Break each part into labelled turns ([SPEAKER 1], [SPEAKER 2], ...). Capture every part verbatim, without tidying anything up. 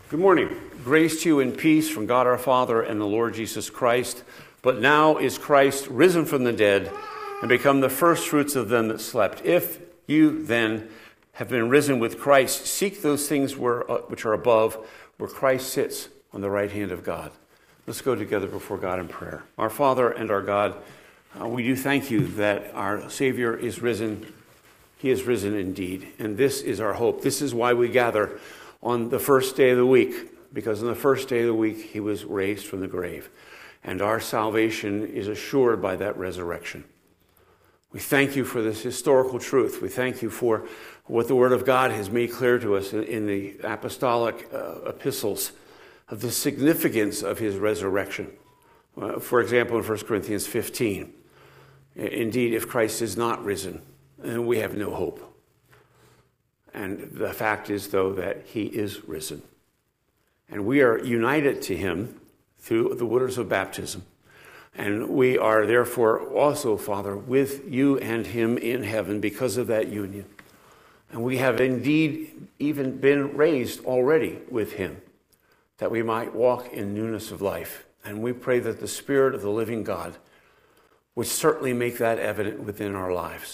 [SPEAKER 1] Good morning. Grace to you and peace from God our Father and the Lord Jesus Christ. But now is Christ risen from the dead and become the first fruits of them that slept. If you then have been risen with Christ, seek those things where, uh, which are above, where Christ sits on the right hand of God. Let's go together before God in prayer. Our Father and our God, uh, we do thank you that our Savior is risen. He is risen indeed. And this is our hope. This is why we gather on the first day of the week, because on the first day of the week, he was raised from the grave. And our salvation is assured by that resurrection. We thank you for this historical truth. We thank you for what the Word of God has made clear to us in, in the apostolic uh, epistles of the significance of his resurrection. Uh, for example, in First Corinthians fifteen, indeed, if Christ is not risen, then we have no hope. And the fact is, though, that he is risen. And we are united to him through the waters of baptism. And we are therefore also, Father, with you and him in heaven because of that union. And we have indeed even been raised already with him, that we might walk in newness of life. And we pray that the Spirit of the living God would certainly make that evident within our lives.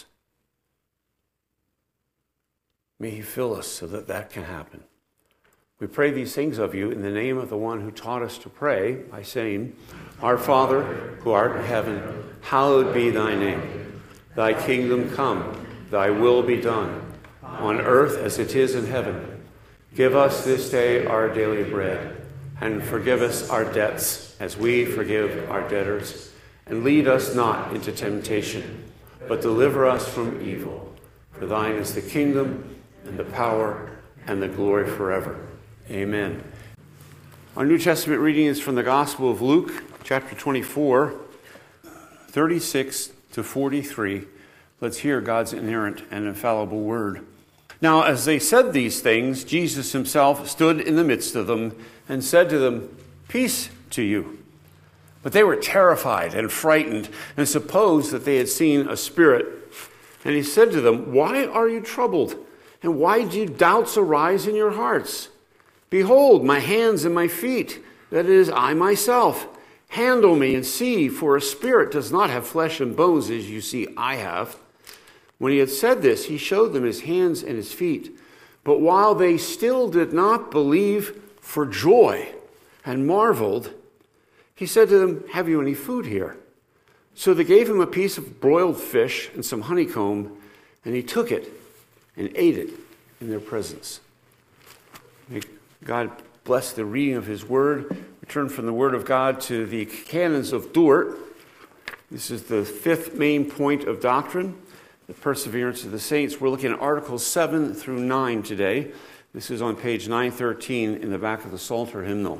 [SPEAKER 1] May he fill us so that that can happen. We pray these things of you in the name of the one who taught us to pray by saying, Our Father, who art in heaven, hallowed be thy name. Thy kingdom come, thy will be done, on earth as it is in heaven. Give us this day our daily bread, and forgive us our debts as we forgive our debtors. And lead us not into temptation, but deliver us from evil. For thine is the kingdom, and the power, and the glory forever. Amen. Our New Testament reading is from the Gospel of Luke, chapter twenty-four, thirty-six to forty-three. Let's hear God's inerrant and infallible word. Now, as they said these things, Jesus himself stood in the midst of them and said to them, Peace to you. But they were terrified and frightened and supposed that they had seen a spirit. And he said to them, Why are you troubled? And why do doubts arise in your hearts? Behold, my hands and my feet, that is, I myself. Handle me and see, for a spirit does not have flesh and bones as you see I have. When he had said this, he showed them his hands and his feet. But while they still did not believe for joy and marveled, he said to them, Have you any food here? So they gave him a piece of broiled fish and some honeycomb, and he took it and ate it in their presence. May God bless the reading of his word. We turn from the word of God to the canons of Dort. This is the fifth main point of doctrine, the perseverance of the saints. We're looking at Articles seven through nine today. This is on page nine thirteen in the back of the Psalter hymnal.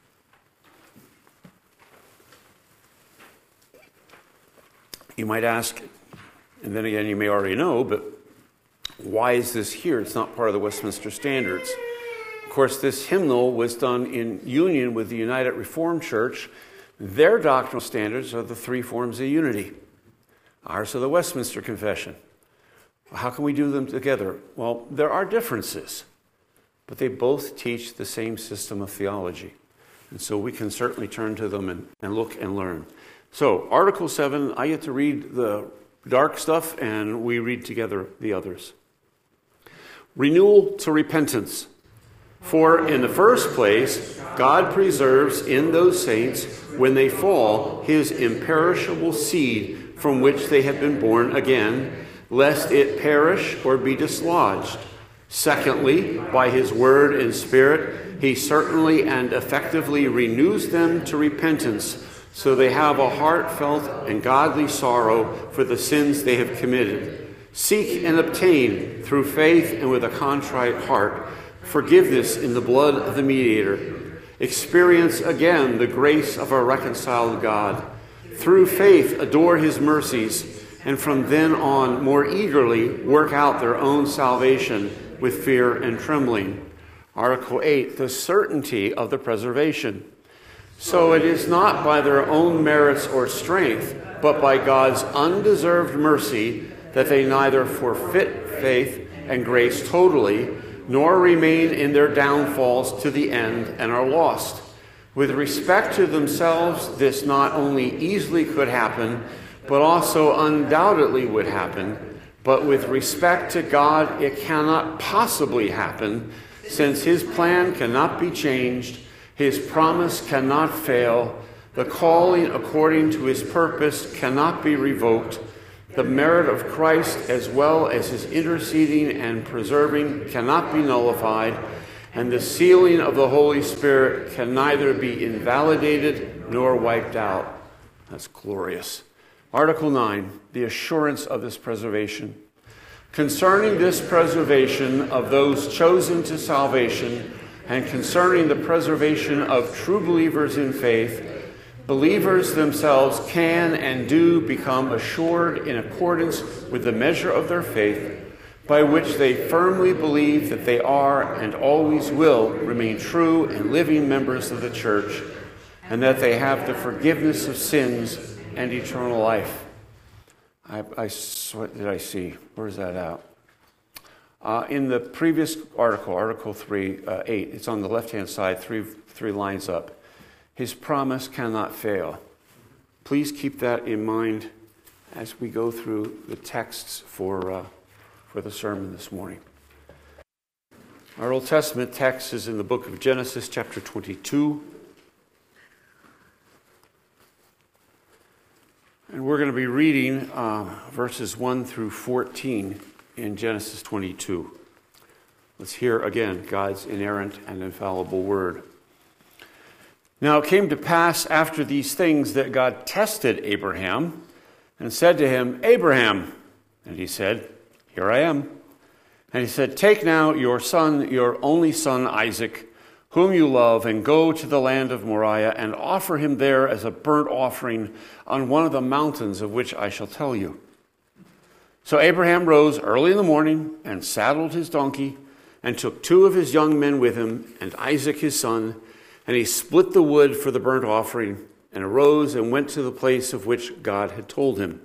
[SPEAKER 1] You might ask, and then again you may already know, but why is this here? It's not part of the Westminster Standards. Of course, this hymnal was done in union with the United Reformed Church. Their doctrinal standards are the three forms of unity. Ours are the Westminster Confession. How can we do them together? Well, there are differences, but they both teach the same system of theology. And so we can certainly turn to them and, and look and learn. So, Article seven, I get to read the dark stuff, and we read together the others. Renewal to repentance. For in the first place, God preserves in those saints, when they fall, his imperishable seed from which they have been born again, lest it perish or be dislodged. Secondly, by his word and spirit, he certainly and effectively renews them to repentance, so they have a heartfelt and godly sorrow for the sins they have committed. Seek and obtain, through faith and with a contrite heart, forgiveness in the blood of the mediator. Experience again the grace of our reconciled God. Through faith adore his mercies, and from then on more eagerly work out their own salvation with fear and trembling. Article eight, the certainty of the preservation. So it is not by their own merits or strength, but by God's undeserved mercy, that they neither forfeit faith and grace totally, nor remain in their downfalls to the end and are lost. With respect to themselves, this not only easily could happen, but also undoubtedly would happen. But with respect to God, it cannot possibly happen, since his plan cannot be changed, his promise cannot fail, the calling according to his purpose cannot be revoked, the merit of Christ as well as his interceding and preserving cannot be nullified, and the sealing of the Holy Spirit can neither be invalidated nor wiped out. That's glorious. Article nine, the assurance of this preservation. Concerning this preservation of those chosen to salvation, and concerning the preservation of true believers in faith, believers themselves can and do become assured in accordance with the measure of their faith, by which they firmly believe that they are and always will remain true and living members of the church, and that they have the forgiveness of sins and eternal life. I, I what did I see? Where's that out? Uh, in the previous article, Article three, uh, eight, it's on the left-hand side, three, three lines up. His promise cannot fail. Please keep that in mind as we go through the texts for uh, for the sermon this morning. Our Old Testament text is in the book of Genesis, chapter twenty-two. And we're going to be reading uh, verses one through fourteen in Genesis twenty-two. Let's hear again God's inerrant and infallible word. Now it came to pass after these things that God tested Abraham and said to him, Abraham. And he said, Here I am. And he said, Take now your son, your only son Isaac, whom you love, and go to the land of Moriah and offer him there as a burnt offering on one of the mountains of which I shall tell you. So Abraham rose early in the morning and saddled his donkey and took two of his young men with him and Isaac his son, and he split the wood for the burnt offering and arose and went to the place of which God had told him.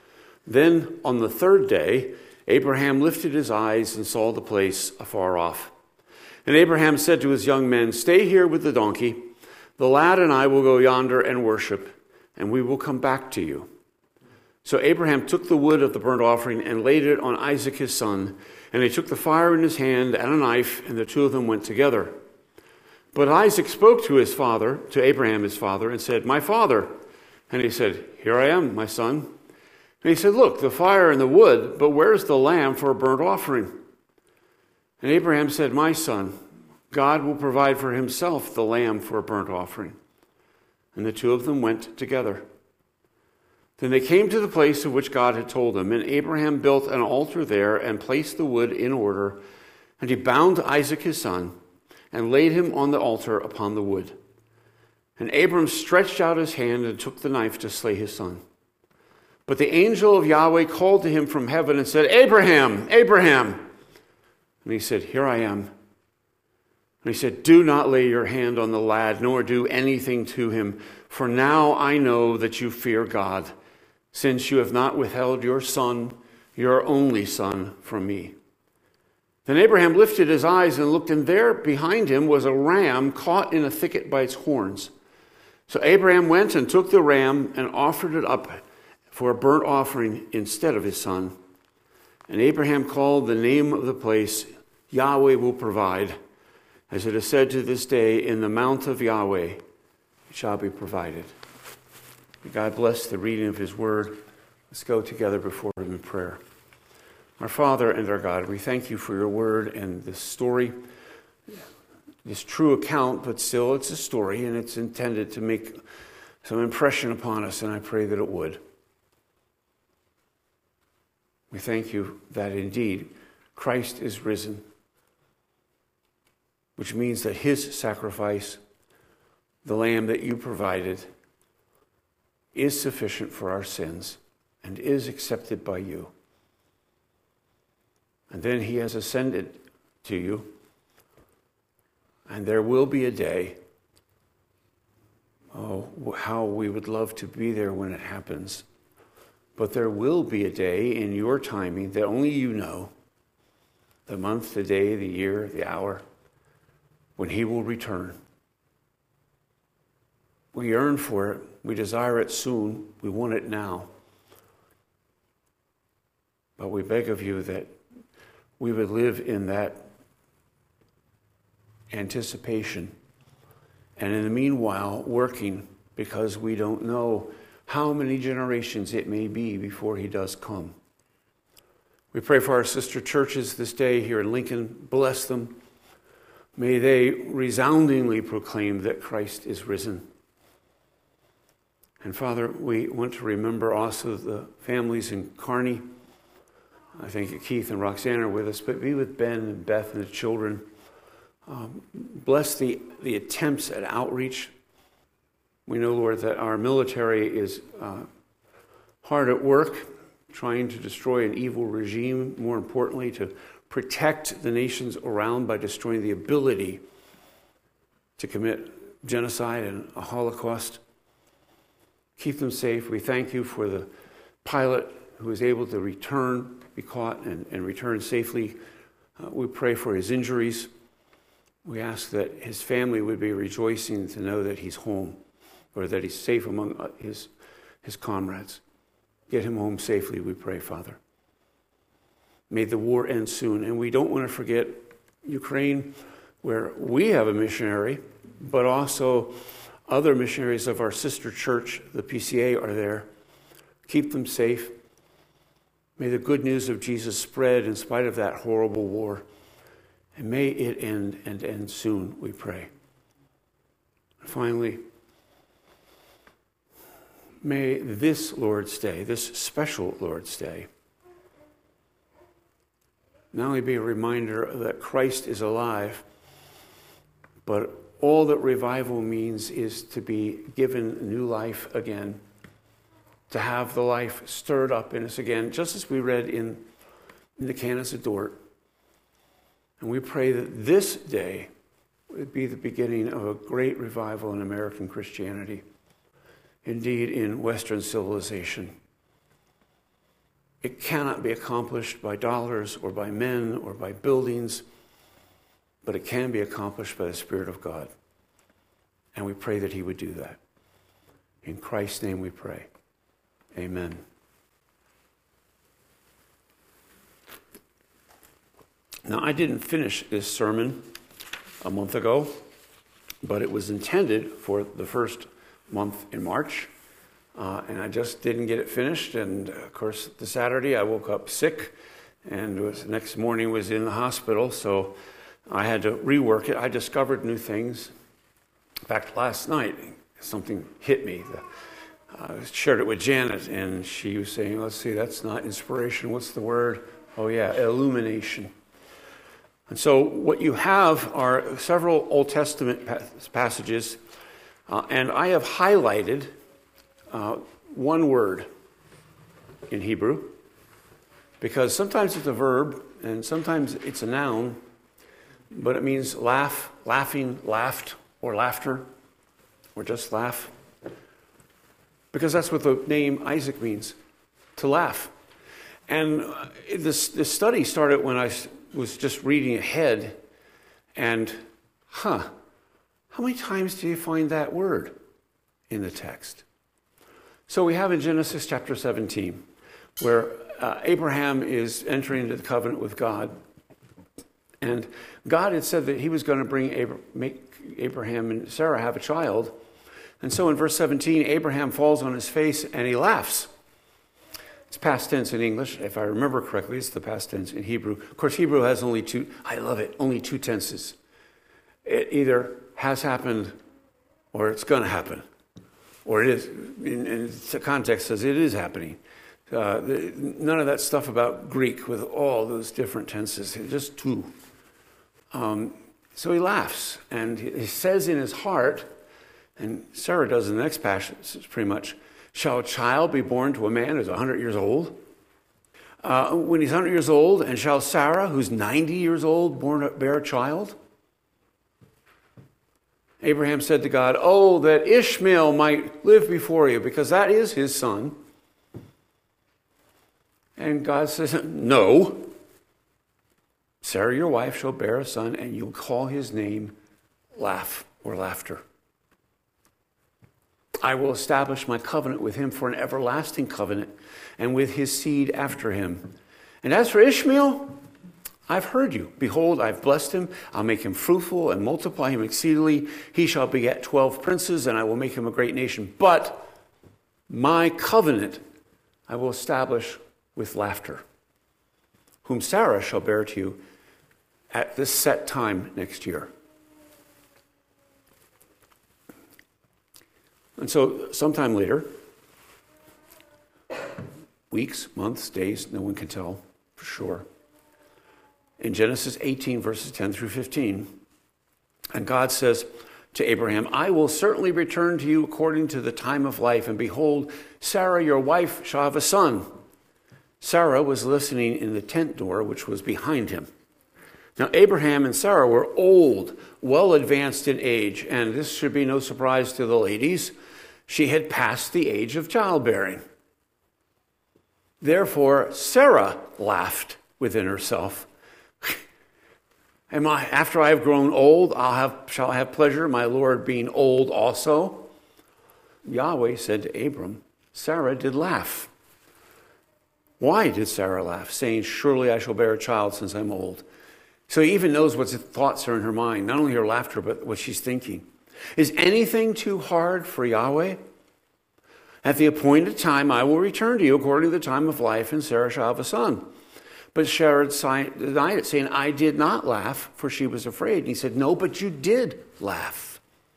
[SPEAKER 1] Then on the third day, Abraham lifted his eyes and saw the place afar off. And Abraham said to his young men, Stay here with the donkey. The lad and I will go yonder and worship, and we will come back to you. So Abraham took the wood of the burnt offering and laid it on Isaac his son, and he took the fire in his hand and a knife, and the two of them went together. But Isaac spoke to his father, to Abraham his father, and said, My father. And he said, Here I am, my son. And he said, Look, the fire and the wood, but where's the lamb for a burnt offering? And Abraham said, My son, God will provide for himself the lamb for a burnt offering. And the two of them went together. Then they came to the place of which God had told them, and Abraham built an altar there and placed the wood in order, and he bound Isaac his son, and laid him on the altar upon the wood. And Abram stretched out his hand and took the knife to slay his son. But the angel of Yahweh called to him from heaven and said, Abraham, Abraham. And he said, Here I am. And he said, Do not lay your hand on the lad, nor do anything to him, for now I know that you fear God, since you have not withheld your son, your only son, from me. Then Abraham lifted his eyes and looked, and there behind him was a ram caught in a thicket by its horns. So Abraham went and took the ram and offered it up for a burnt offering instead of his son. And Abraham called the name of the place, Yahweh will provide. As it is said to this day, in the mount of Yahweh it shall be provided. May God bless the reading of his word. Let's go together before him in prayer. Our Father and our God, we thank you for your word and this story, this true account, but still it's a story and it's intended to make some impression upon us, and I pray that it would. We thank you that indeed Christ is risen, which means that his sacrifice, the lamb that you provided, is sufficient for our sins and is accepted by you. And then he has ascended to you, and there will be a day, oh, how we would love to be there when it happens, but there will be a day in your timing that only you know, the month, the day, the year, the hour, when he will return. We yearn for it. We desire it soon. We want it now. But we beg of you that we would live in that anticipation, and in the meanwhile working, because we don't know how many generations it may be before he does come. We pray for our sister churches this day here in Lincoln. Bless them. May they resoundingly proclaim that Christ is risen. And Father, we want to remember also the families in Kearney. I think Keith and Roxanne are with us, but be with Ben and Beth and the children. Um, bless the, the attempts at outreach. We know, Lord, that our military is uh, hard at work, trying to destroy an evil regime, more importantly, to protect the nations around by destroying the ability to commit genocide and a Holocaust. Keep them safe. We thank you for the pilot who was able to return, be caught, and, and return safely. Uh, we pray for his injuries. We ask that his family would be rejoicing to know that he's home, or that he's safe among his, his comrades. Get him home safely, we pray, Father. May the war end soon. And we don't want to forget Ukraine, where we have a missionary, but also other missionaries of our sister church, the P C A, are there. Keep them safe. May the good news of Jesus spread in spite of that horrible war. And may it end and end soon, we pray. Finally, may this Lord's Day, this special Lord's Day, not only be a reminder that Christ is alive, but all that revival means is to be given new life again, to have the life stirred up in us again, just as we read in, in the Canons of Dort. And we pray that this day would be the beginning of a great revival in American Christianity, indeed in Western civilization. It cannot be accomplished by dollars or by men or by buildings, but it can be accomplished by the Spirit of God. And we pray that he would do that. In Christ's name we pray. Amen. Now, I didn't finish this sermon a month ago, but it was intended for the first month in March. Uh, and I just didn't get it finished. And, of course, the Saturday I woke up sick, and was, the next morning was in the hospital, so I had to rework it. I discovered new things. In fact, last night, something hit me. The, I shared it with Janet, and she was saying, let's see, that's not inspiration. What's the word? Oh, yeah, illumination. And so what you have are several Old Testament passages, uh, and I have highlighted uh, one word in Hebrew, because sometimes it's a verb, and sometimes it's a noun, but it means laugh, laughing, laughed, or laughter, or just laugh. Because that's what the name Isaac means, to laugh. And this, this study started when I was just reading ahead, and, huh, how many times do you find that word in the text? So we have in Genesis chapter seventeen, where uh, Abraham is entering into the covenant with God, and God had said that he was going to bring Abra- make Abraham and Sarah have a child. And so in verse seventeen, Abraham falls on his face and he laughs. It's past tense in English. If I remember correctly, it's the past tense in Hebrew. Of course, Hebrew has only two, I love it, only two tenses. It either has happened or it's going to happen. Or it is, in, in the context says it is happening. Uh, the, none of that stuff about Greek with all those different tenses, just two. Um, so he laughs, and he says in his heart, and Sarah does in the next passage pretty much, shall a child be born to a man who's one hundred years old? Uh, when he's one hundred years old, and shall Sarah, who's ninety years old, born, bear a child? Abraham said to God, oh, that Ishmael might live before you, because that is his son. And God says, no. Sarah, your wife, shall bear a son, and you'll call his name Laugh or Laughter. I will establish my covenant with him for an everlasting covenant, and with his seed after him. And as for Ishmael, I've heard you. Behold, I've blessed him. I'll make him fruitful and multiply him exceedingly. He shall beget twelve princes, and I will make him a great nation. But my covenant I will establish with Laughter, whom Sarah shall bear to you at this set time next year. And so sometime later, weeks, months, days, no one can tell for sure, in Genesis eighteen, verses ten through fifteen, and God says to Abraham, I will certainly return to you according to the time of life, and behold, Sarah, your wife, shall have a son. Sarah was listening in the tent door, which was behind him. Now, Abraham and Sarah were old, well advanced in age, and this should be no surprise to the ladies. She had passed the age of childbearing. Therefore, Sarah laughed within herself. Am I, after I have grown old, I'll have, shall I have pleasure, my Lord being old also? Yahweh said to Abram, Sarah did laugh. Why did Sarah laugh, saying, surely I shall bear a child since I'm old? So he even knows what thoughts are in her mind, not only her laughter, but what she's thinking. Is anything too hard for Yahweh? At the appointed time, I will return to you according to the time of life, and Sarah shall have a son. But Sarah denied it, saying, I did not laugh, for she was afraid. And he said, no, but you did laugh.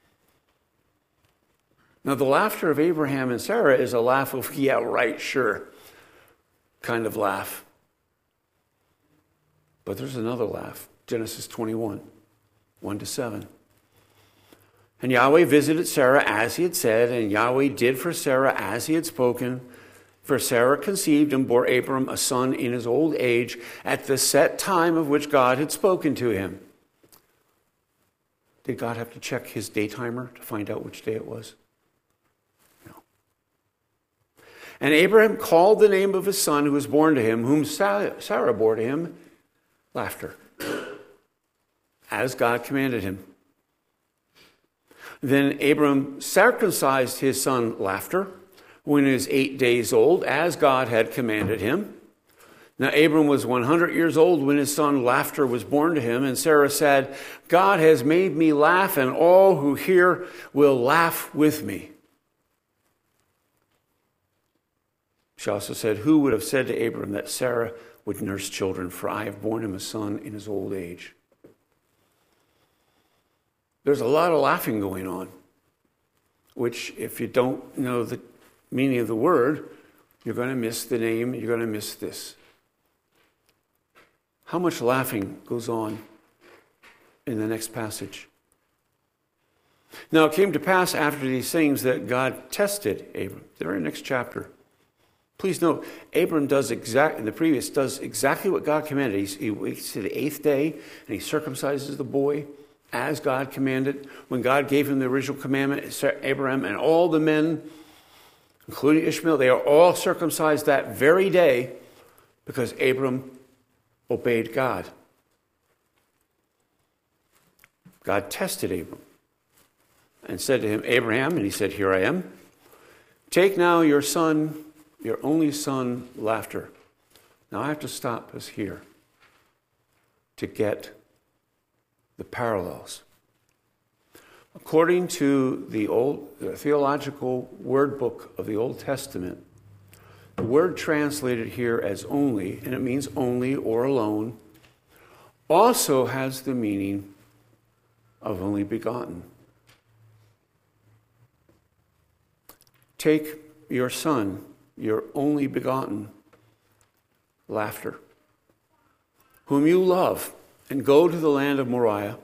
[SPEAKER 1] Now, the laughter of Abraham and Sarah is a laugh of, yeah, right, sure, kind of laugh. But there's another laugh, Genesis twenty-one, one to seven. And Yahweh visited Sarah as he had said, and Yahweh did for Sarah as he had spoken. For Sarah conceived and bore Abram a son in his old age at the set time of which God had spoken to him. Did God have to check his day timer to find out which day it was? No. And Abraham called the name of his son who was born to him, whom Sarah bore to him, Laughter, as God commanded him. Then Abram circumcised his son Laughter when he was eight days old, as God had commanded him. Now Abram was one hundred years old when his son Laughter was born to him, and Sarah said, God has made me laugh, and all who hear will laugh with me. She also said, who would have said to Abram that Sarah would nurse children, for I have borne him a son in his old age. There's a lot of laughing going on, which if you don't know the meaning of the word, you're going to miss the name, you're going to miss this. How much laughing goes on in the next passage? Now it came to pass after these things that God tested Abram. The very next chapter. Please note, Abram does exact in the previous does exactly what God commanded. He, he waits to the eighth day and he circumcises the boy as God commanded. When God gave him the original commandment, Abraham and all the men, including Ishmael, they are all circumcised that very day because Abram obeyed God. God tested Abram and said to him, Abraham, and he said, here I am. Take now your son, your only son, Laughter. Now I have to stop us here to get the parallels. According to the old the theological word book of the Old Testament, the word translated here as only, and it means only or alone, also has the meaning of only begotten. Take your son, your only begotten, Laughter, whom you love, and go to the land of Moriah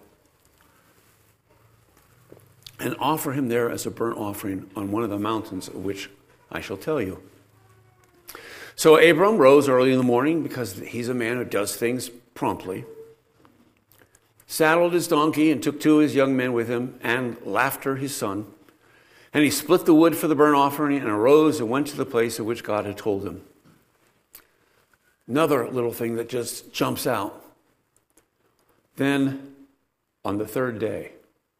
[SPEAKER 1] and offer him there as a burnt offering on one of the mountains of which I shall tell you. So Abram rose early in the morning, because he's a man who does things promptly, saddled his donkey and took two of his young men with him and Laughter his son. And he split the wood for the burnt offering and arose and went to the place of which God had told him. Another little thing that just jumps out. Then, on the third day,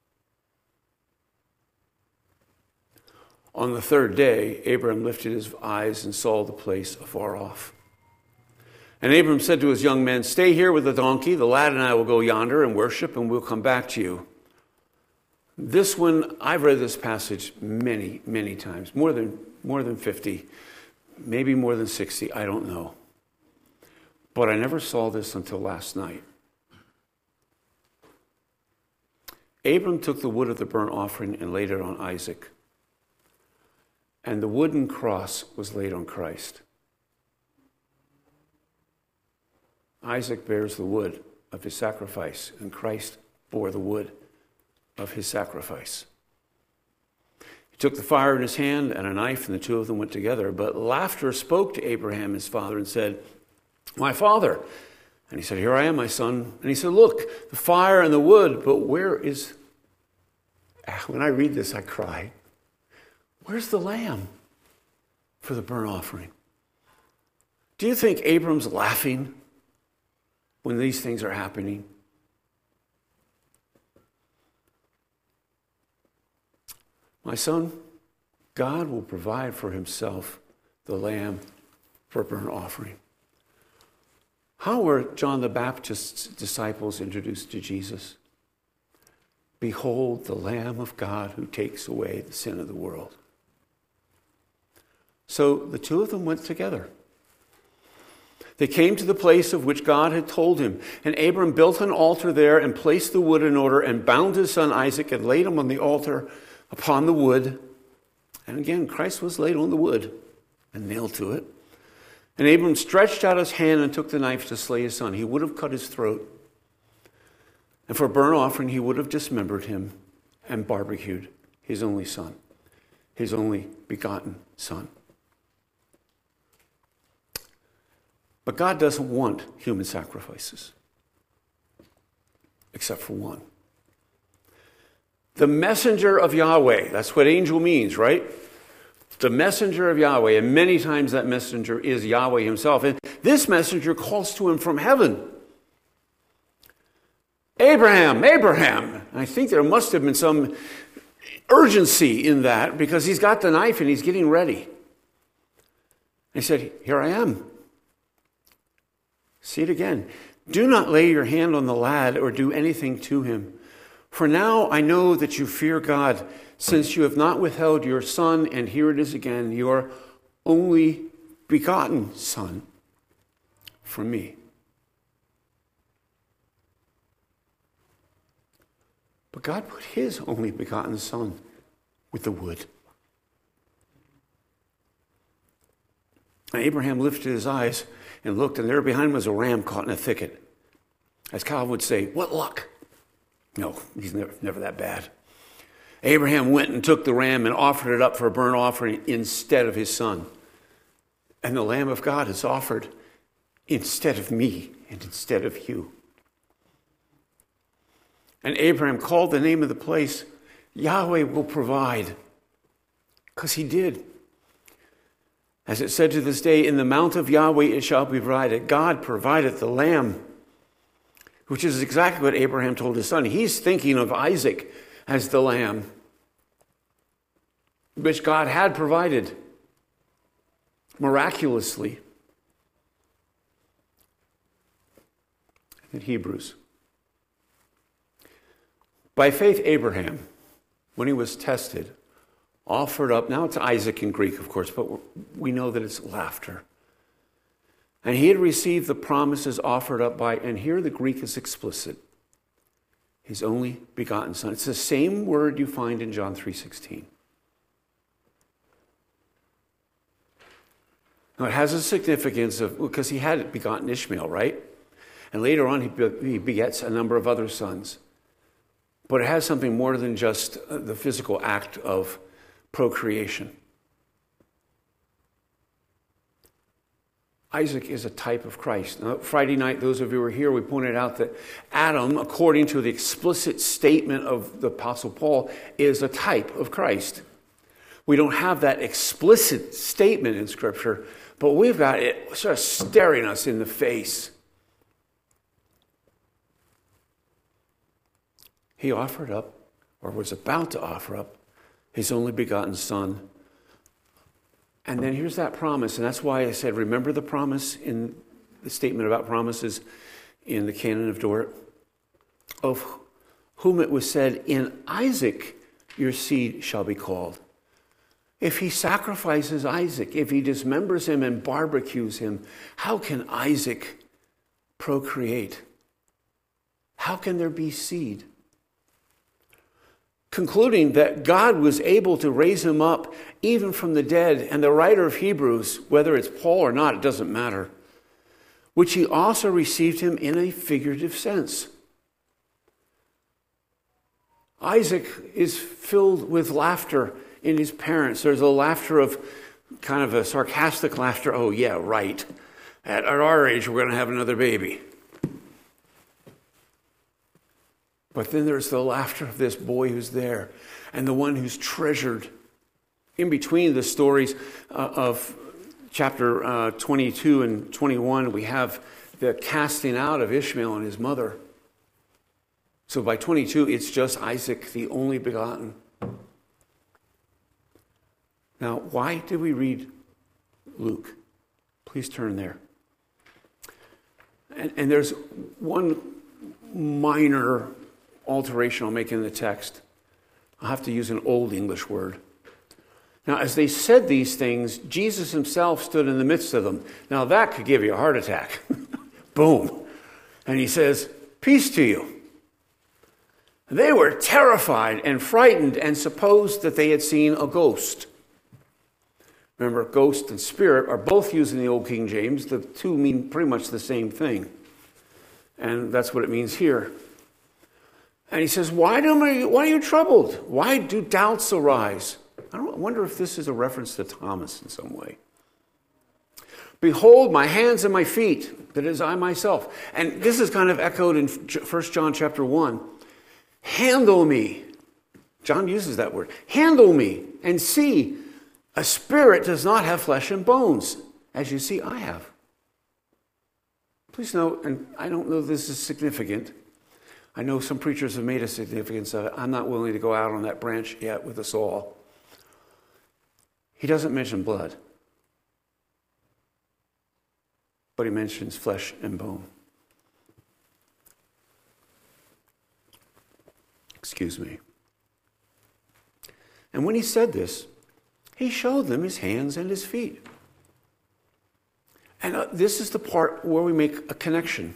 [SPEAKER 1] on the third day, Abraham lifted his eyes and saw the place afar off. And Abraham said to his young men, "Stay here with the donkey. The lad and I will go yonder and worship, and we'll come back to you." This one, I've read this passage many, many times, more than more than fifty, maybe more than sixty, I don't know. But I never saw this until last night. Abram took the wood of the burnt offering and laid it on Isaac. And the wooden cross was laid on Christ. Isaac bears the wood of his sacrifice, and Christ bore the wood of his sacrifice. He took the fire in his hand and a knife, and the two of them went together. But laughter spoke to Abraham, his father, and said, "My father." And he said, "Here I am, my son." And he said, "Look, the fire and the wood, but where is..." When I read this, I cry. Where's the lamb for the burnt offering? Do you think Abram's laughing when these things are happening? My son, God will provide for himself the lamb for burnt offering. How were John the Baptist's disciples introduced to Jesus? "Behold, the Lamb of God who takes away the sin of the world." So the two of them went together. They came to the place of which God had told him, and Abram built an altar there and placed the wood in order and bound his son Isaac and laid him on the altar upon the wood. And again, Christ was laid on the wood and nailed to it. And Abram stretched out his hand and took the knife to slay his son. He would have cut his throat. And for burnt offering, he would have dismembered him and barbecued his only son, his only begotten son. But God doesn't want human sacrifices, except for one. The messenger of Yahweh, that's what angel means, right? The messenger of Yahweh, and many times that messenger is Yahweh himself. And this messenger calls to him from heaven, "Abraham, Abraham." And I think there must have been some urgency in that, because he's got the knife and he's getting ready. And he said, "Here I am." See it again. "Do not lay your hand on the lad or do anything to him. For now I know that you fear God, since you have not withheld your son," and here it is again, "your only begotten son from me." But God put his only begotten son with the wood. And Abraham lifted his eyes and looked, and there behind him was a ram caught in a thicket. As Calvin would say, what luck? No, he's never, never that bad. Abraham went and took the ram and offered it up for a burnt offering instead of his son. And the Lamb of God is offered instead of me and instead of you. And Abraham called the name of the place, "Yahweh will provide," because he did. As it said to this day, "In the mount of Yahweh it shall be provided." God provided the lamb, which is exactly what Abraham told his son. He's thinking of Isaac as the lamb, which God had provided miraculously. In Hebrews. By faith, Abraham, when he was tested, offered up, now it's Isaac in Greek, of course, but we know that it's laughter. And he had received the promises offered up by, and here the Greek is explicit, his only begotten son. It's the same word you find in John three sixteen. Now it has a significance of, because he had begotten Ishmael, right? And later on he, be, he begets a number of other sons. But it has something more than just the physical act of procreation. Isaac is a type of Christ. Now, Friday night, those of you who were here, we pointed out that Adam, according to the explicit statement of the Apostle Paul, is a type of Christ. We don't have that explicit statement in Scripture, but we've got it sort of staring us in the face. he offered up, or was about to offer up, his only begotten Son. And then here's that promise, and that's why I said, remember the promise in the statement about promises in the Canon of Dort, of whom it was said, in Isaac your seed shall be called. If he sacrifices Isaac, if he dismembers him and barbecues him, how can Isaac procreate? How can there be seed? Concluding that God was able to raise him up even from the dead, and the writer of Hebrews, whether it's Paul or not, it doesn't matter, which he also received him in a figurative sense. Isaac is filled with laughter in his parents. There's a laughter of kind of a sarcastic laughter. Oh, yeah, right. At our age, we're going to have another baby. But then there's the laughter of this boy who's there and the one who's treasured. In between the stories uh, of chapter uh, twenty-two and twenty-one, we have the casting out of Ishmael and his mother. So by twenty-two, it's just Isaac, the only begotten. Now, why did we read Luke? Please turn there. And, and there's one minor alteration I'll make in the text. I'll have to use an old English word. Now, as they said these things, Jesus himself stood in the midst of them. Now, that could give you a heart attack. Boom. And he says, peace to you. They were terrified and frightened and supposed that they had seen a ghost. Remember, ghost and spirit are both used in the Old King James. The two mean pretty much the same thing. And that's what it means here. And he says, why, do I, why are you troubled? Why do doubts arise? I don't I wonder if this is a reference to Thomas in some way. Behold my hands and my feet, that is I myself. And this is kind of echoed in First John chapter one. Handle me. John uses that word. Handle me and see. A spirit does not have flesh and bones, as you see I have. Please note, and I don't know if this is significant. I know some preachers have made a significance of it. I'm not willing to go out on that branch yet with us all. He doesn't mention blood, but he mentions flesh and bone. Excuse me. And when he said this, he showed them his hands and his feet. And uh, this is the part where we make a connection.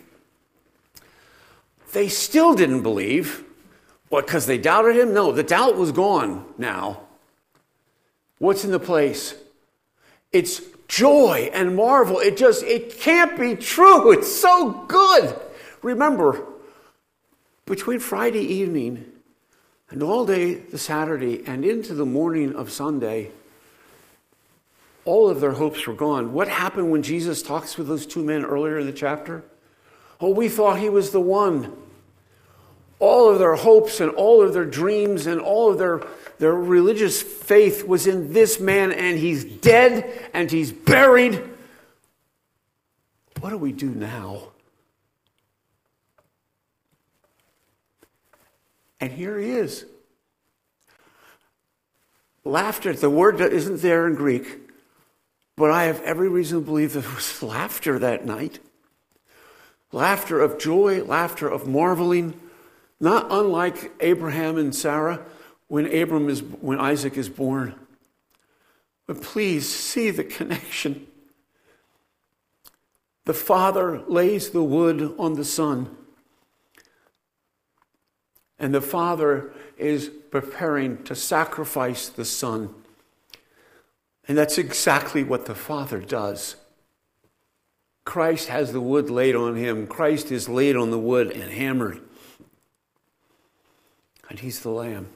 [SPEAKER 1] They still didn't believe. What, because they doubted him? No, the doubt was gone now. What's in the place? It's joy and marvel. It just, it can't be true. It's so good. Remember, between Friday evening and all day the Saturday and into the morning of Sunday, all of their hopes were gone. What happened when Jesus talks with those two men earlier in the chapter? Oh, we thought he was the one. All of their hopes and all of their dreams and all of their, their religious faith was in this man, and he's dead and he's buried. What do we do now? And here he is. Laughter, the word that isn't there in Greek, but I have every reason to believe there was laughter that night. Laughter of joy, laughter of marveling, not unlike Abraham and Sarah when Abram is when Isaac is born. But please see the connection. The father lays the wood on the son, and the father is preparing to sacrifice the son. And that's exactly what the Father does. Christ has the wood laid on him. Christ is laid on the wood and hammered. And he's the Lamb.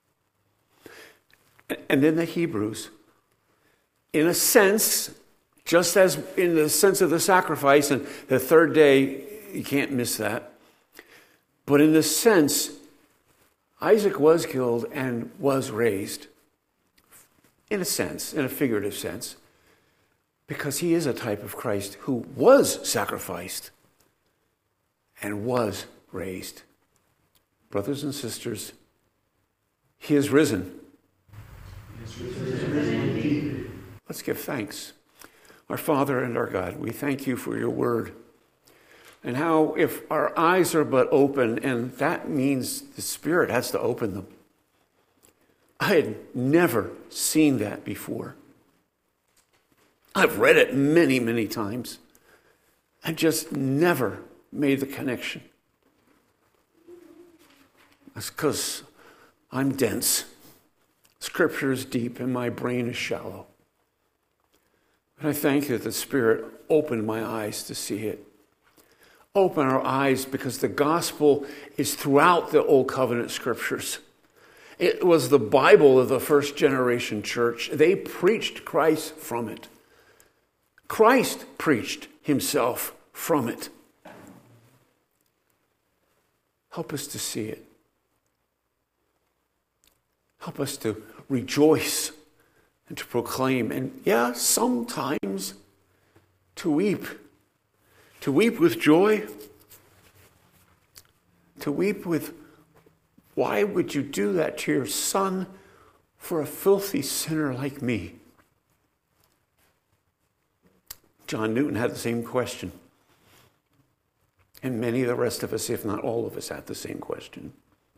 [SPEAKER 1] And then the Hebrews, in a sense, just as in the sense of the sacrifice, and the third day, you can't miss that. But in the sense, Isaac was killed and was raised. In a sense, in a figurative sense, because he is a type of Christ who was sacrificed and was raised. Brothers and sisters, he is risen.
[SPEAKER 2] He is risen indeed.
[SPEAKER 1] Let's give thanks. Our Father and our God, we thank you for your word. And how if our eyes are but open, and that means the Spirit has to open them. I had never seen that before. I've read it many, many times. I just never made the connection. That's because I'm dense. Scripture is deep and my brain is shallow. But I thank you that the Spirit opened my eyes to see it. Open our eyes, because the gospel is throughout the Old Covenant Scriptures. It was the Bible of the first generation church. They preached Christ from it. Christ preached himself from it. Help us to see it. Help us to rejoice and to proclaim. And yeah, sometimes to weep. To weep with joy. To weep with, why would you do that to your son for a filthy sinner like me? John Newton had the same question. And many of the rest of us, if not all of us, had the same question.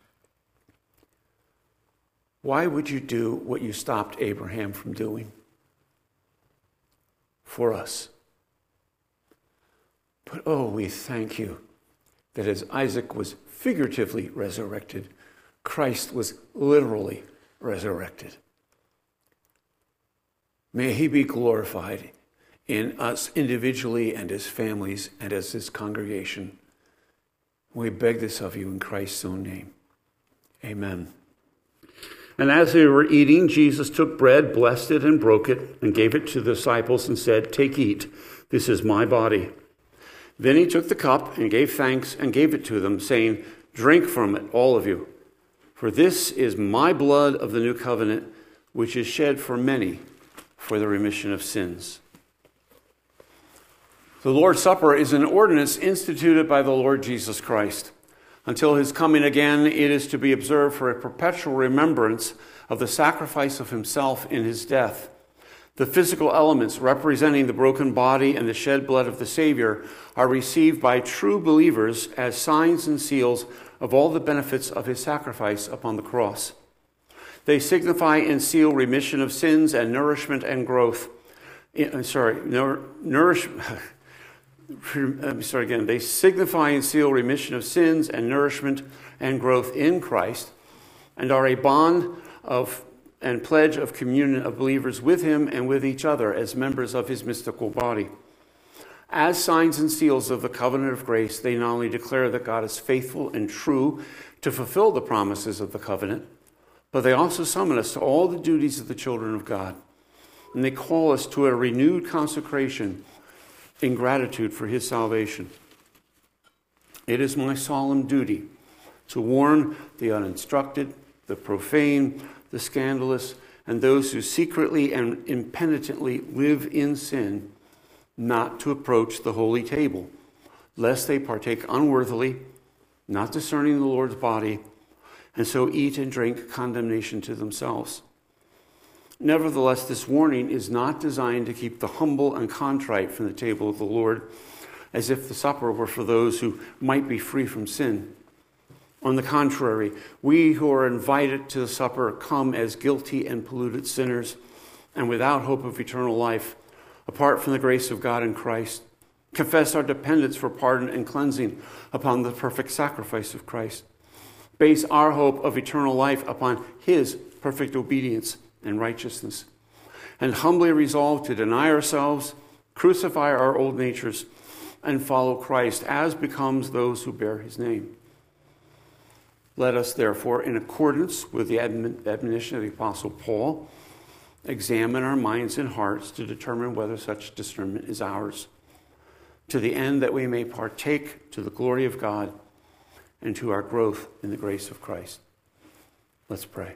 [SPEAKER 1] Why would you do what you stopped Abraham from doing for us? But oh, we thank you that as Isaac was figuratively resurrected, Christ was literally resurrected. May he be glorified in us individually and as families and as this congregation. We beg this of you in Christ's own name. Amen. And as they were eating, Jesus took bread, blessed it, and broke it, and gave it to the disciples and said, "Take, eat. This is my body." Then he took the cup and gave thanks and gave it to them, saying, "Drink from it, all of you. For this is my blood of the new covenant, which is shed for many for the remission of sins." The Lord's Supper is an ordinance instituted by the Lord Jesus Christ. Until his coming again, it is to be observed for a perpetual remembrance of the sacrifice of himself in his death. The physical elements representing the broken body and the shed blood of the Savior are received by true believers as signs and seals of all the benefits of his sacrifice upon the cross. They signify and seal remission of sins and nourishment and growth. Sorry, nourish. Let me start again. They signify and seal remission of sins and nourishment and growth in Christ, and are a bond of and pledge of communion of believers with him and with each other as members of his mystical body. As signs and seals of the covenant of grace, they not only declare that God is faithful and true to fulfill the promises of the covenant, but they also summon us to all the duties of the children of God. And they call us to a renewed consecration in gratitude for his salvation. It is my solemn duty to warn the uninstructed, the profane, the scandalous, and those who secretly and impenitently live in sin, not to approach the holy table, lest they partake unworthily, not discerning the Lord's body, and so eat and drink condemnation to themselves. Nevertheless, this warning is not designed to keep the humble and contrite from the table of the Lord, as if the supper were for those who might be free from sin. On the contrary, we who are invited to the supper come as guilty and polluted sinners, and without hope of eternal life, apart from the grace of God in Christ, confess our dependence for pardon and cleansing upon the perfect sacrifice of Christ, base our hope of eternal life upon his perfect obedience and righteousness, and humbly resolve to deny ourselves, crucify our old natures, and follow Christ as becomes those who bear his name. Let us, therefore, in accordance with the admonition of the Apostle Paul, examine our minds and hearts to determine whether such discernment is ours, to the end that we may partake to the glory of God and to our growth in the grace of Christ. Let's pray.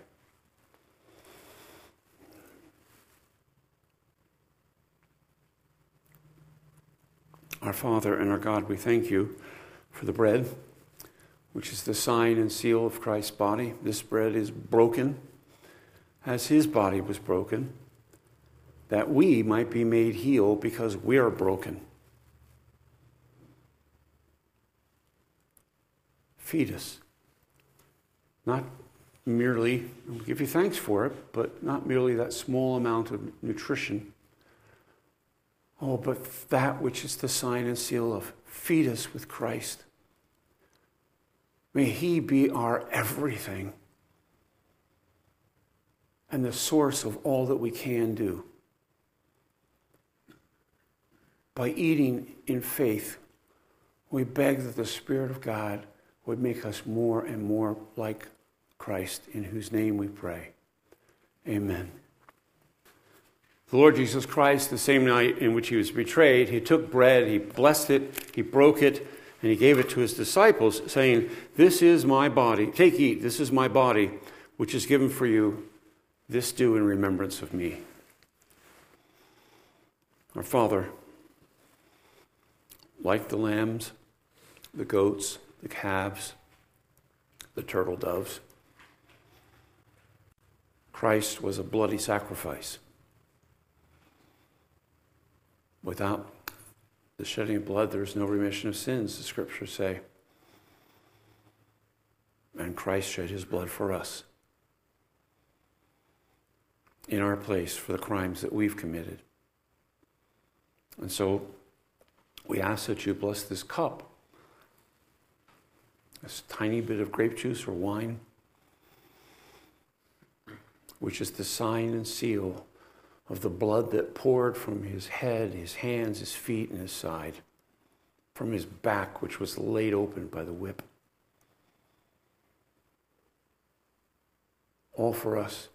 [SPEAKER 1] Our Father and our God, we thank you for the bread. which is the sign and seal of Christ's body. This bread is broken as his body was broken, that we might be made healed because we are broken. Feed us. Not merely, we'll give you thanks for it, but not merely that small amount of nutrition. Oh, but that which is the sign and seal of feed us with Christ. May he be our everything and the source of all that we can do. By eating in faith, we beg that the Spirit of God would make us more and more like Christ, in whose name we pray. Amen. The Lord Jesus Christ, the same night in which he was betrayed, he took bread, he blessed it, he broke it, and he gave it to his disciples, saying, "This is my body. Take, eat. This is my body, which is given for you. This do in remembrance of me." Our Father, like the lambs, the goats, the calves, the turtle doves, Christ was a bloody sacrifice. Without the shedding of blood, there is no remission of sins, the scriptures say. And Christ shed his blood for us in our place for the crimes that we've committed. And so we ask that you bless this cup, this tiny bit of grape juice or wine, which is the sign and seal of the blood that poured from his head, his hands, his feet, and his side, from his back, which was laid open by the whip. All for us.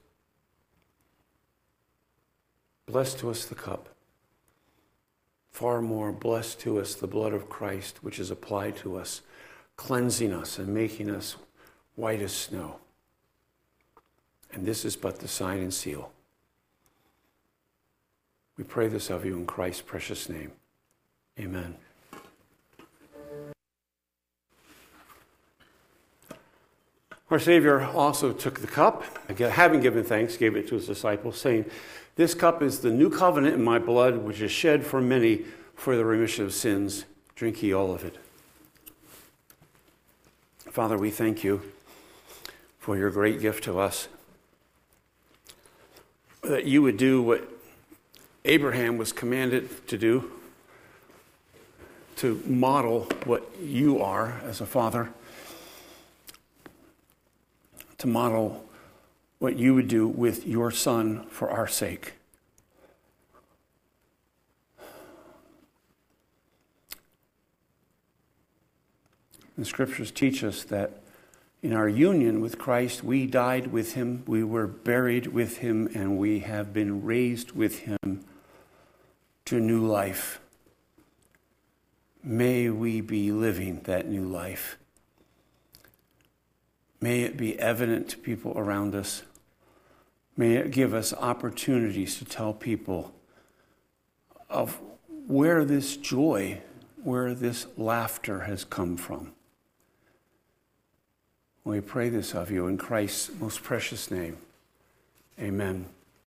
[SPEAKER 1] Bless to us the cup. Far more, bless to us the blood of Christ, which is applied to us, cleansing us and making us white as snow. And this is but the sign and seal. We pray this of you in Christ's precious name. Amen. Our Savior also took the cup, having given thanks, gave it to his disciples, saying, "This cup is the new covenant in my blood, which is shed for many for the remission of sins. Drink ye all of it." Father, we thank you for your great gift to us, that you would do what Abraham was commanded to do, to model what you are as a father, to model what you would do with your son for our sake. The scriptures teach us that in our union with Christ, we died with him, we were buried with him, and we have been raised with him to new life. May we be living that new life. May it be evident to people around us. May it give us opportunities to tell people of where this joy, where this laughter has come from. We pray this of you in Christ's most precious name. Amen.